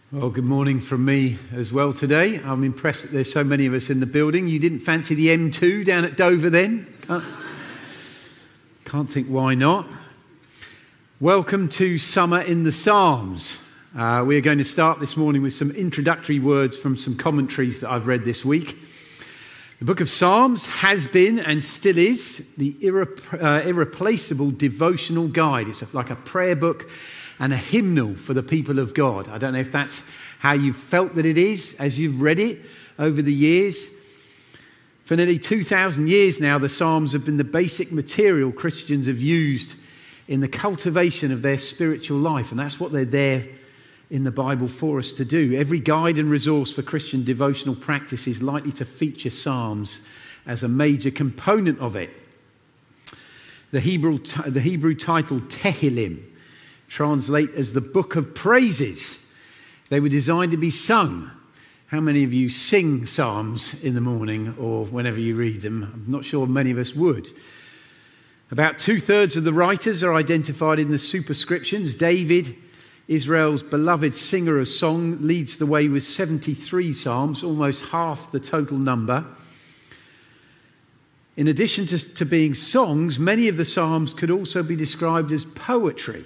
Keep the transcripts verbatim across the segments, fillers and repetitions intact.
Well, good morning from me as well today. I'm impressed that there's so many of us in the building. You didn't fancy the M two down at Dover then? Can't, can't think why not. Welcome to Summer in the Psalms. Uh, we are going to start this morning with some introductory words from some commentaries that I've read this week. The book of Psalms has been and still is the irre- uh, irreplaceable devotional guide. It's like a prayer book and a hymnal for the people of God. I don't know if that's how you've felt that it is as you've read it over the years. For nearly two thousand years now, the Psalms have been the basic material Christians have used in the cultivation of their spiritual life, and that's what they're there in the Bible for us to do. Every guide and resource for Christian devotional practice is likely to feature Psalms as a major component of it. The Hebrew, the Hebrew title Tehillim translate as the book of praises. They were designed to be sung. How many of you sing psalms in the morning or whenever you read them? I'm not sure many of us would. About two-thirds of the writers are identified in the superscriptions. David, Israel's beloved singer of song, leads the way with seventy-three psalms, almost half the total number. In addition to, to being songs, many of the psalms could also be described as poetry.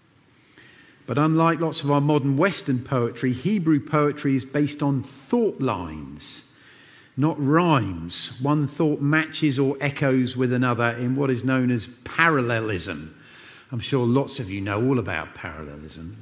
But unlike lots of our modern Western poetry, Hebrew poetry is based on thought lines, not rhymes. One thought matches or echoes with another in what is known as parallelism. I'm sure lots of you know all about parallelism.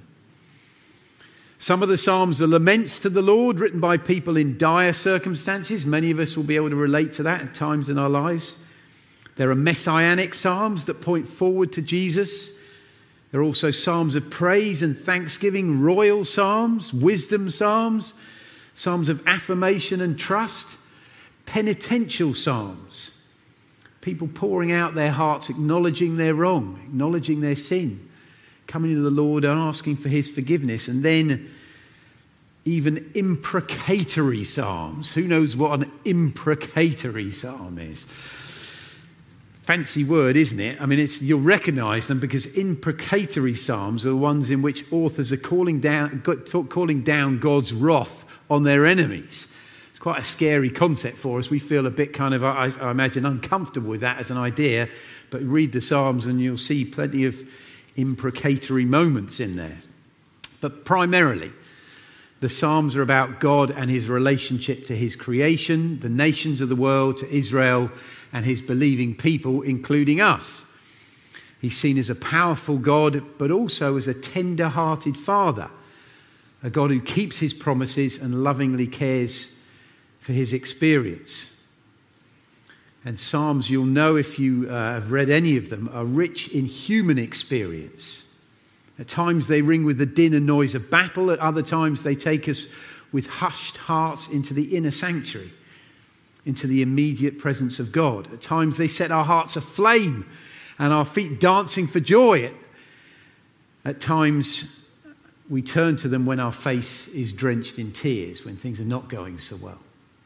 Some of the psalms are laments to the Lord, written by people in dire circumstances. Many of us will be able to relate to that at times in our lives. There are messianic psalms that point forward to Jesus. There are also psalms of praise and thanksgiving, royal psalms, wisdom psalms, psalms of affirmation and trust, penitential psalms, people pouring out their hearts, acknowledging their wrong, acknowledging their sin, coming to the Lord and asking for his forgiveness, and then even imprecatory psalms. Who knows what an imprecatory psalm is? Fancy word, isn't it? I mean, it's, you'll recognise them because imprecatory psalms are the ones in which authors are calling down, calling down God's wrath on their enemies. It's quite a scary concept for us. We feel a bit kind of, I, I imagine, uncomfortable with that as an idea. But read the Psalms and you'll see plenty of imprecatory moments in there. But primarily, the Psalms are about God and his relationship to his creation, the nations of the world, to Israel, and his believing people, including us. He's seen as a powerful God, but also as a tender-hearted Father, a God who keeps his promises and lovingly cares for his experience. And Psalms, you'll know if you uh, have read any of them, are rich in human experience. At times they ring with the din and noise of battle. At other times they take us with hushed hearts into the inner sanctuary, into the immediate presence of God. At times they set our hearts aflame and our feet dancing for joy. At times we turn to them when our face is drenched in tears, when things are not going so well.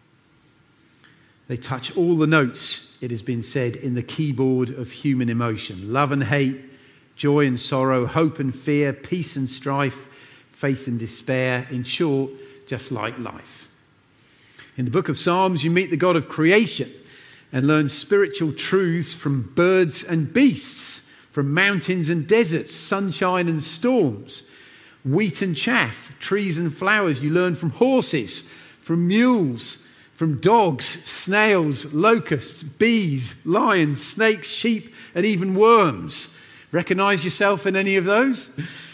They touch all the notes, it has been said, in the keyboard of human emotion. Love and hate, joy and sorrow, hope and fear, peace and strife, faith and despair. In short, just like life. In the book of Psalms, you meet the God of creation and learn spiritual truths from birds and beasts, from mountains and deserts, sunshine and storms, wheat and chaff, trees and flowers. You learn from horses, from mules, from dogs, snails, locusts, bees, lions, snakes, sheep, and even worms. Recognize yourself in any of those?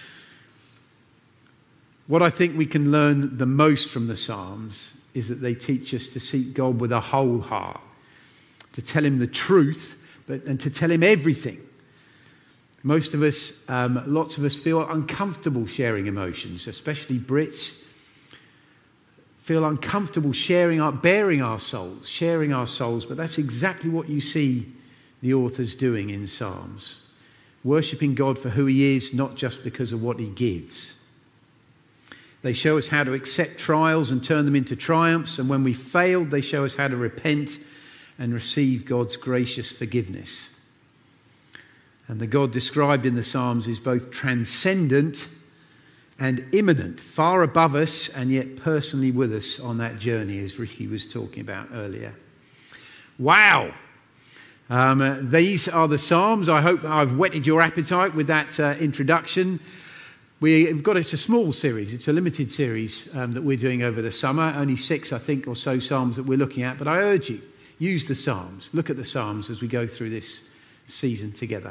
What I think we can learn the most from the Psalms is that they teach us to seek God with a whole heart, to tell him the truth, but and to tell him everything. Most of us, um, lots of us feel uncomfortable sharing emotions, especially Brits, feel uncomfortable sharing our, bearing our souls, sharing our souls, but that's exactly what you see the authors doing in Psalms. Worshipping God for who he is, not just because of what he gives. They show us how to accept trials and turn them into triumphs. And when we failed, they show us how to repent and receive God's gracious forgiveness. And the God described in the Psalms is both transcendent and imminent, far above us and yet personally with us on that journey, as Ricky was talking about earlier. Wow! Um, uh, these are the Psalms. I hope I've whetted your appetite with that uh, introduction. We've got, it's a small series, it's a limited series um, that we're doing over the summer, only six, I think, or so Psalms that we're looking at, but I urge you, use the Psalms, look at the Psalms as we go through this season together.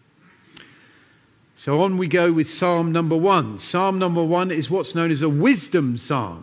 So on we go with Psalm number one. Psalm number one is what's known as a wisdom psalm.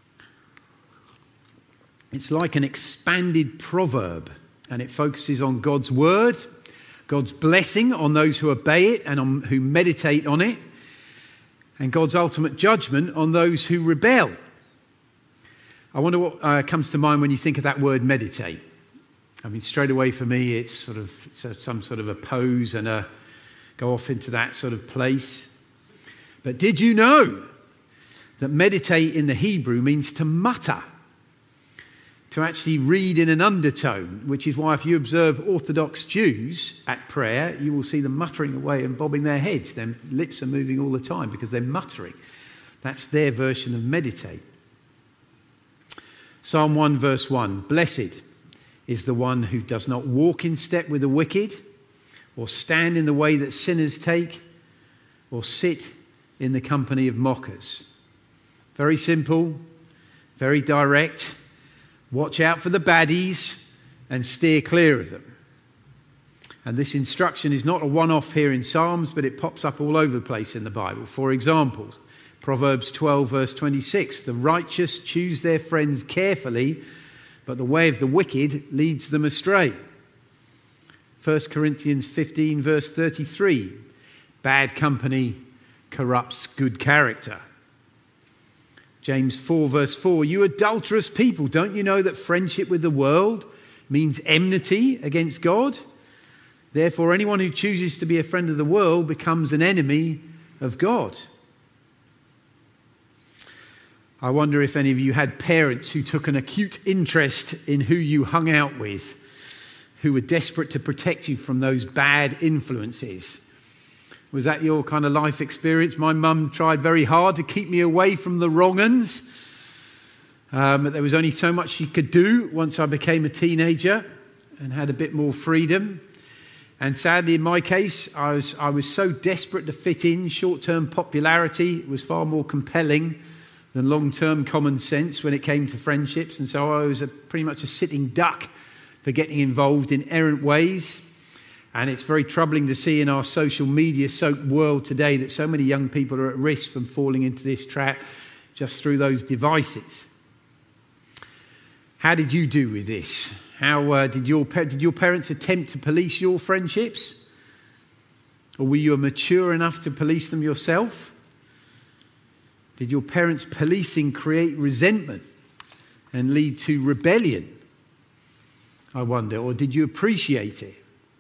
It's like an expanded proverb, and it focuses on God's word, God's blessing on those who obey it and on who meditate on it, and God's ultimate judgment on those who rebel. I wonder what uh, comes to mind when you think of that word meditate. I mean, straight away for me, it's sort of it's a, some sort of a pose and a go off into that sort of place. But did you know that meditate in the Hebrew means to mutter, to actually read in an undertone, which is why if you observe Orthodox Jews at prayer, you will see them muttering away and bobbing their heads. Their lips are moving all the time because they're muttering. That's their version of meditate. Psalm one verse one, blessed is the one who does not walk in step with the wicked, or stand in the way that sinners take, or sit in the company of mockers. Very simple, very direct. Watch out for the baddies and steer clear of them. And this instruction is not a one-off here in Psalms, but it pops up all over the place in the Bible. For example, Proverbs twelve verse twenty-six, the righteous choose their friends carefully, but the way of the wicked leads them astray. First Corinthians fifteen verse thirty-three, bad company corrupts good character. James four verse four, you adulterous people, don't you know that friendship with the world means enmity against God? Therefore, anyone who chooses to be a friend of the world becomes an enemy of God. I wonder if any of you had parents who took an acute interest in who you hung out with, who were desperate to protect you from those bad influences. Was that your kind of life experience? My mum tried very hard to keep me away from the wrong uns. Um, but there was only so much she could do once I became a teenager and had a bit more freedom. And sadly, in my case, I was, I was so desperate to fit in. Short-term popularity was far more compelling than long-term common sense when it came to friendships. And so I was a, pretty much a sitting duck for getting involved in errant ways. And it's very troubling to see in our social media soaked world today that so many young people are at risk from falling into this trap just through those devices. How did you do with this? How uh, did your did your parents attempt to police your friendships? Or were you mature enough to police them yourself? Did your parents' policing create resentment and lead to rebellion? I wonder, or did you appreciate it?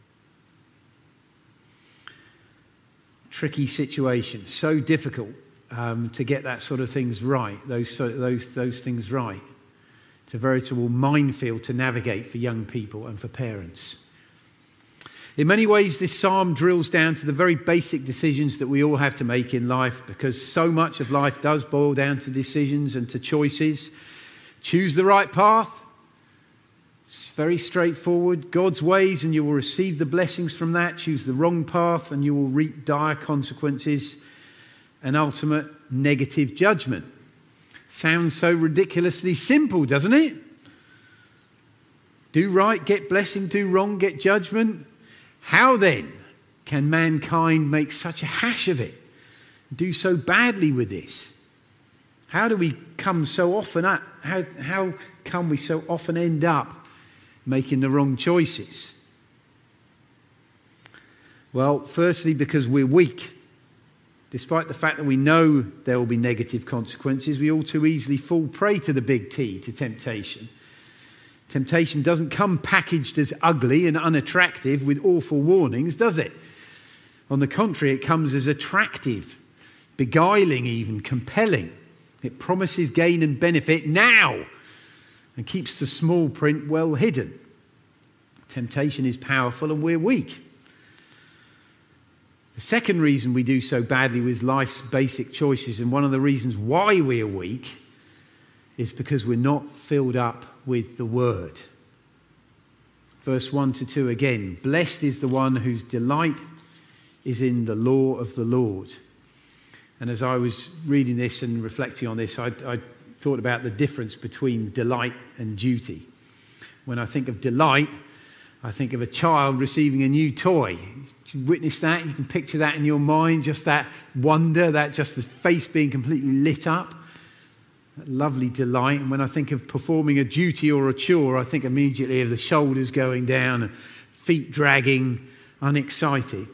Tricky situation, so difficult um, to get that sort of things right, those, so, those, those things right. It's a veritable minefield to navigate for young people and for parents. In many ways, this psalm drills down to the very basic decisions that we all have to make in life, because so much of life does boil down to decisions and to choices. Choose the right path. It's very straightforward. God's ways, and you will receive the blessings from that. Choose the wrong path, and you will reap dire consequences and ultimate negative judgment. Sounds so ridiculously simple, doesn't it? Do right, get blessing. Do wrong, get judgment. How then can mankind make such a hash of it? Do so badly with this? How do we come so often up? How, how come we so often end up making the wrong choices? Well, firstly, because we're weak. Despite the fact that we know there will be negative consequences, we all too easily fall prey to the big T, to temptation. Temptation doesn't come packaged as ugly and unattractive with awful warnings, does it? On the contrary, it comes as attractive, beguiling even, compelling. It promises gain and benefit now and keeps the small print well hidden. Temptation is powerful and we're weak. The second reason we do so badly with life's basic choices, and one of the reasons why we are weak, is because we're not filled up with the Word. Verse one to two again. Blessed is the one whose delight is in the law of the Lord. And as I was reading this and reflecting on this, I, I thought about the difference between delight and duty. When I think of delight, I think of a child receiving a new toy. You can witness that, you can picture that in your mind, just that wonder, that just the face being completely lit up. That lovely delight. And when I think of performing a duty or a chore, I think immediately of the shoulders going down and feet dragging, unexcited.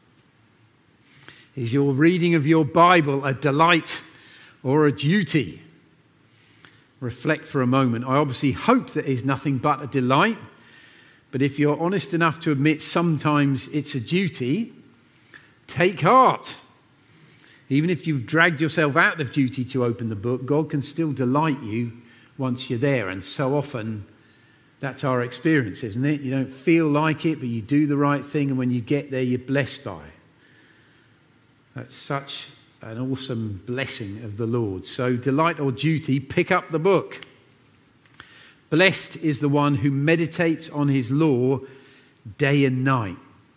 Is your reading of your Bible a delight or a duty? Reflect for a moment. I obviously hope that is nothing but a delight. But if you're honest enough to admit sometimes it's a duty, take heart. Even if you've dragged yourself out of duty to open the book, God can still delight you once you're there. And so often that's our experience, isn't it? You don't feel like it, but you do the right thing. And when you get there, you're blessed by it. That's such an awesome blessing of the Lord. So delight or duty, pick up the book. Blessed is the one who meditates on his law day and night.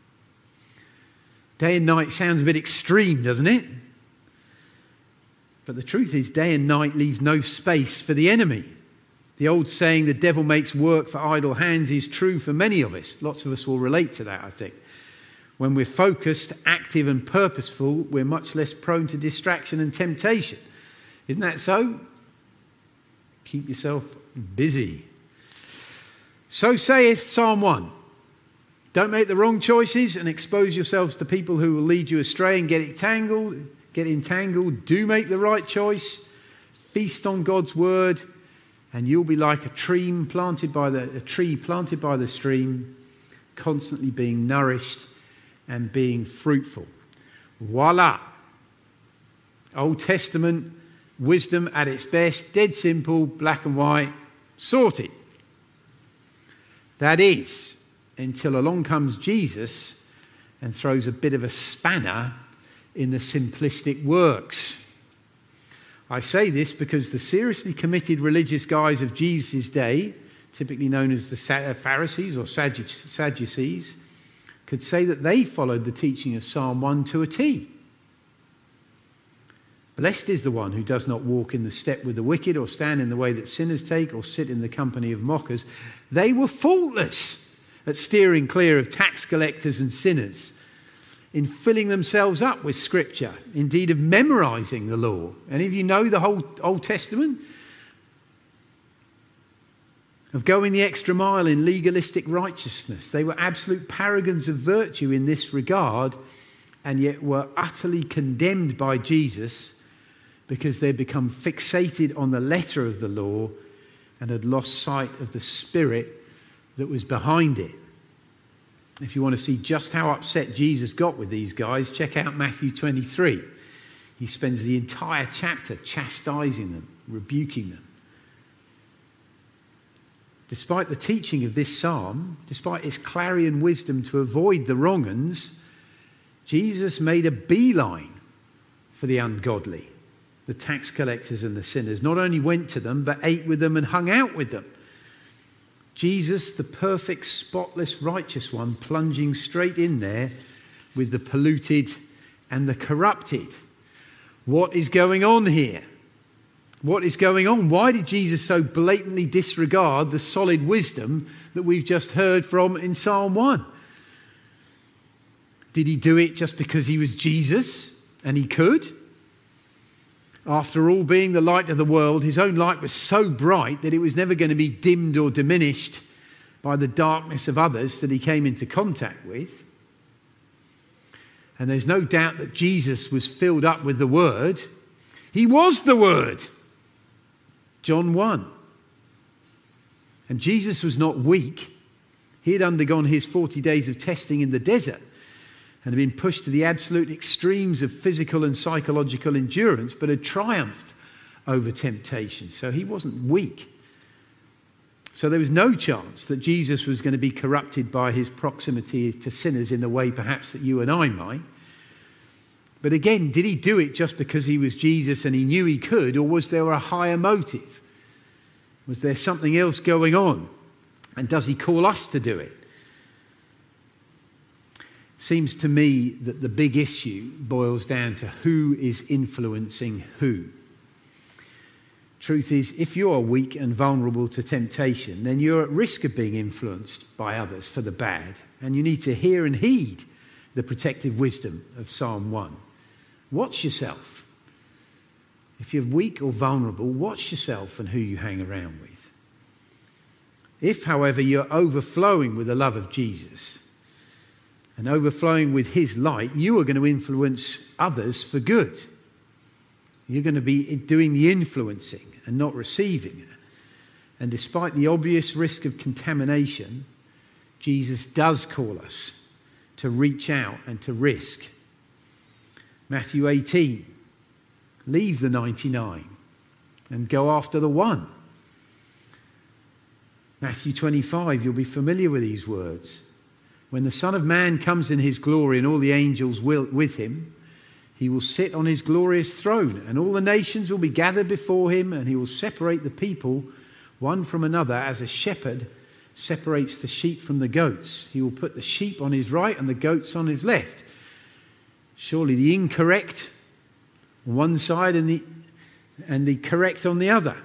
Day and night sounds a bit extreme, doesn't it? But the truth is, day and night leaves no space for the enemy. The old saying, the devil makes work for idle hands, is true for many of us. Lots of us will relate to that, I think. When we're focused, active and purposeful, we're much less prone to distraction and temptation. Isn't that so? Keep yourself busy. So saith Psalm one. Don't make the wrong choices and expose yourselves to people who will lead you astray and get it tangled, get entangled. Do make the right choice. Feast on God's word, and you'll be like a tree planted by the a tree planted by the stream, constantly being nourished and being fruitful. Voila. Old Testament wisdom at its best, dead simple, black and white, sorted. That is, until along comes Jesus and throws a bit of a spanner in the simplistic works. I say this because the seriously committed religious guys of Jesus' day, typically known as the Pharisees or Sadducees, could say that they followed the teaching of Psalm one to a T. Blessed is the one who does not walk in the step with the wicked, or stand in the way that sinners take, or sit in the company of mockers. They were faultless at steering clear of tax collectors and sinners, in filling themselves up with Scripture, indeed of memorizing the law. Any of you know the whole Old Testament? Of going the extra mile in legalistic righteousness. They were absolute paragons of virtue in this regard, and yet were utterly condemned by Jesus because they'd become fixated on the letter of the law and had lost sight of the spirit that was behind it. If you want to see just how upset Jesus got with these guys, check out Matthew twenty-three. He spends the entire chapter chastising them, rebuking them. Despite the teaching of this psalm, despite its clarion wisdom to avoid the wrong uns, Jesus made a beeline for the ungodly, the tax collectors and the sinners. Not only went to them, but ate with them and hung out with them. Jesus, the perfect, spotless, righteous one, plunging straight in there with the polluted and the corrupted. What is going on here? What is going on? Why did Jesus so blatantly disregard the solid wisdom that we've just heard from in Psalm one? Did he do it just because he was Jesus and he could? After all, being the light of the world, his own light was so bright that it was never going to be dimmed or diminished by the darkness of others that he came into contact with. And there's no doubt that Jesus was filled up with the Word. He was the Word. John one. And Jesus was not weak. He had undergone his forty days of testing in the desert and had been pushed to the absolute extremes of physical and psychological endurance, but had triumphed over temptation. So he wasn't weak. So there was no chance that Jesus was going to be corrupted by his proximity to sinners in the way perhaps that you and I might. But again, did he do it just because he was Jesus and he knew he could, or was there a higher motive? Was there something else going on? And does he call us to do it? Seems to me that the big issue boils down to who is influencing who. Truth is, if you are weak and vulnerable to temptation, then you're at risk of being influenced by others for the bad. And you need to hear and heed the protective wisdom of Psalm one. Watch yourself. If you're weak or vulnerable, watch yourself and who you hang around with. If, however, you're overflowing with the love of Jesus and overflowing with his light, you are going to influence others for good. You're going to be doing the influencing and not receiving. And despite the obvious risk of contamination, Jesus does call us to reach out and to risk. Matthew eighteen, leave the ninety-nine and go after the one. Matthew twenty-five, you'll be familiar with these words. When the Son of Man comes in his glory and all the angels will with him, he will sit on his glorious throne, and all the nations will be gathered before him, and he will separate the people one from another as a shepherd separates the sheep from the goats. He will put the sheep on his right and the goats on his left. Surely the incorrect on one side and the, and the correct on the other.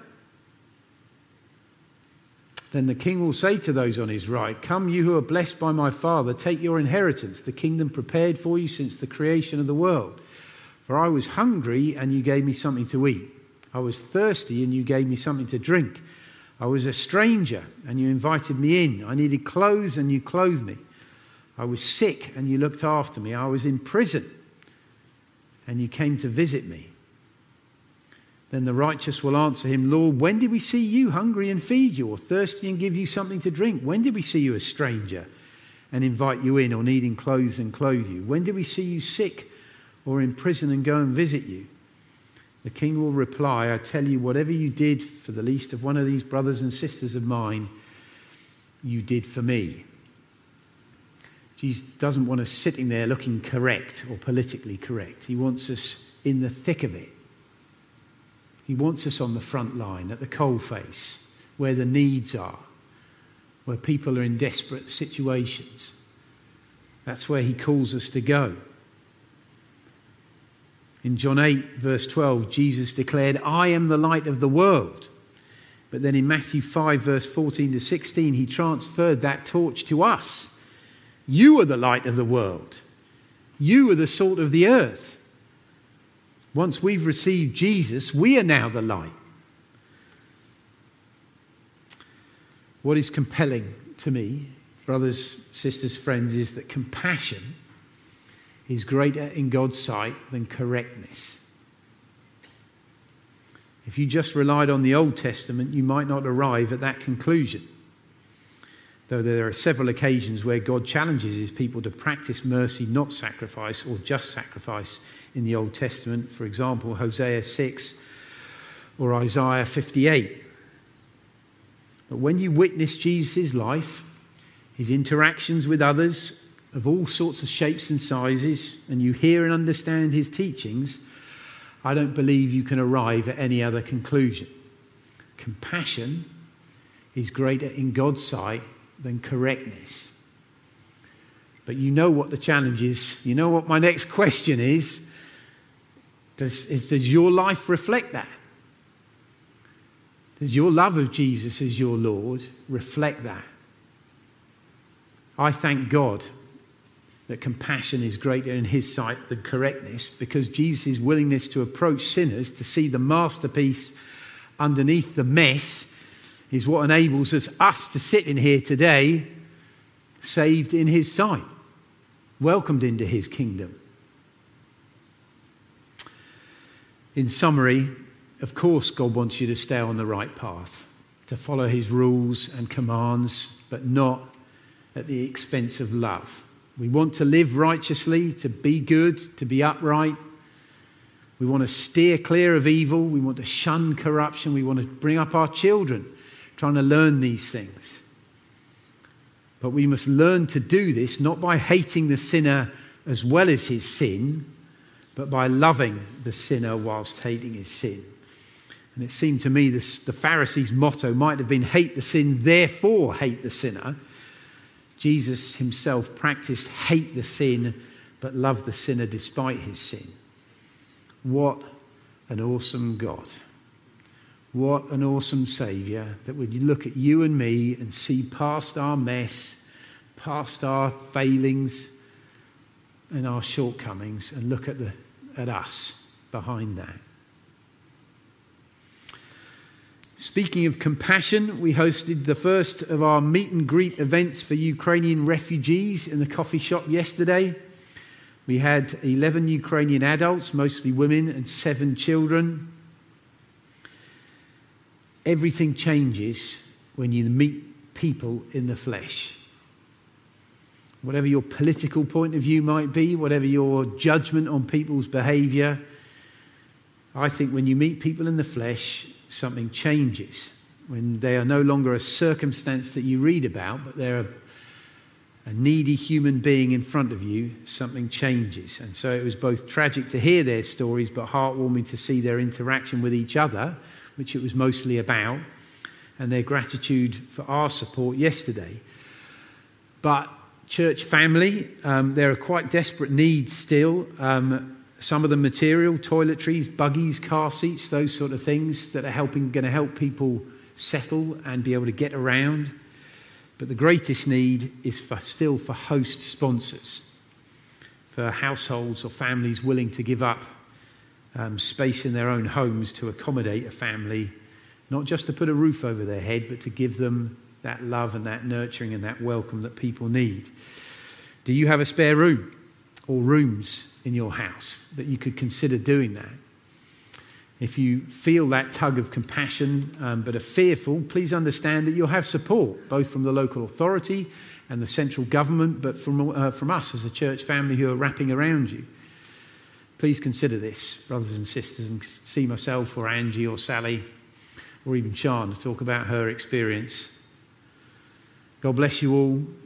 Then the king will say to those on his right, "Come, you who are blessed by my Father, take your inheritance, the kingdom prepared for you since the creation of the world. For I was hungry, and you gave me something to eat. I was thirsty, and you gave me something to drink. I was a stranger, and you invited me in. I needed clothes, and you clothed me. I was sick, and you looked after me. I was in prison, and you came to visit me." Then the righteous will answer him, "Lord, when did we see you hungry and feed you, or thirsty and give you something to drink? When did we see you a stranger and invite you in, or needing clothes and clothe you? When did we see you sick or in prison and go and visit you?" The king will reply, "I tell you, whatever you did for the least of one of these brothers and sisters of mine, you did for me." Jesus doesn't want us sitting there looking correct or politically correct. He wants us in the thick of it. He wants us on the front line, at the coalface, where the needs are, where people are in desperate situations. That's where he calls us to go. In John eight, verse twelve, Jesus declared, "I am the light of the world." But then in Matthew five, verse fourteen to sixteen, he transferred that torch to us. You are the light of the world. You are the salt of the earth. Once we've received Jesus, we are now the light. What is compelling to me, brothers, sisters, friends, is that compassion is greater in God's sight than correctness. If you just relied on the Old Testament, you might not arrive at that conclusion. Though there are several occasions where God challenges his people to practice mercy, not sacrifice, or just sacrifice in the Old Testament. For example, Hosea six or Isaiah fifty-eight. But when you witness Jesus' life, his interactions with others of all sorts of shapes and sizes, and you hear and understand his teachings, I don't believe you can arrive at any other conclusion. Compassion is greater in God's sight than correctness. But you know what the challenge is. You know what my next question is. Does, is, does your life reflect that? Does your love of Jesus as your Lord reflect that? I thank God that compassion is greater in his sight than correctness, because Jesus' willingness to approach sinners to see the masterpiece underneath the mess is what enables us, us to sit in here today, saved in his sight, welcomed into his kingdom. In summary, of course, God wants you to stay on the right path, to follow his rules and commands, but not at the expense of love. We want to live righteously, to be good, to be upright. We want to steer clear of evil. We want to shun corruption. We want to bring up our children trying to learn these things. But we must learn to do this not by hating the sinner as well as his sin, but by loving the sinner whilst hating his sin. And it seemed to me this, the Pharisees' motto might have been hate the sin, therefore hate the sinner. Jesus himself practiced hate the sin, but love the sinner despite his sin. What an awesome God. What an awesome Saviour, that would look at you and me and see past our mess, past our failings and our shortcomings, and look at the at us behind that. Speaking of compassion, we hosted the first of our meet and greet events for Ukrainian refugees in the coffee shop yesterday. We had eleven Ukrainian adults, mostly women, and seven children. Everything changes when you meet people in the flesh. Whatever your political point of view might be, whatever your judgment on people's behaviour, I think when you meet people in the flesh, something changes. When they are no longer a circumstance that you read about, but they're a, a needy human being in front of you, something changes. And so it was both tragic to hear their stories, but heartwarming to see their interaction with each other, which it was mostly about, and their gratitude for our support yesterday. But church family, um, there are quite desperate needs still. Um, some of the material, toiletries, buggies, car seats, those sort of things that are helping, going to help people settle and be able to get around. But the greatest need is for still for host sponsors, for households or families willing to give up um, space in their own homes to accommodate a family, not just to put a roof over their head, but to give them that love and that nurturing and that welcome that people need. Do you have a spare room or rooms in your house that you could consider doing that? If you feel that tug of compassion um, but are fearful, please understand that you'll have support, both from the local authority and the central government, but from, uh, from us as a church family who are wrapping around you. Please consider this, brothers and sisters, and see myself or Angie or Sally or even Sean to talk about her experience. God bless you all.